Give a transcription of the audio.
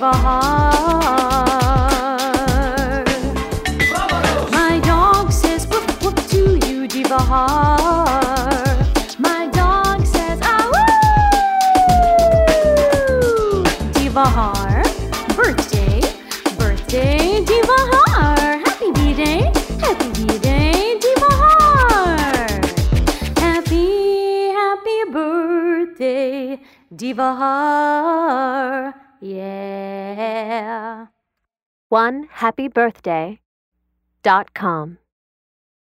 Divahar. My dog says woof woof to you, Divahar. My dog says ah woo. Divahar, birthday, birthday, Divahar. Happy B-Day, Divahar. Happy birthday, Divahar. Yeah. OneHappyBirthday.com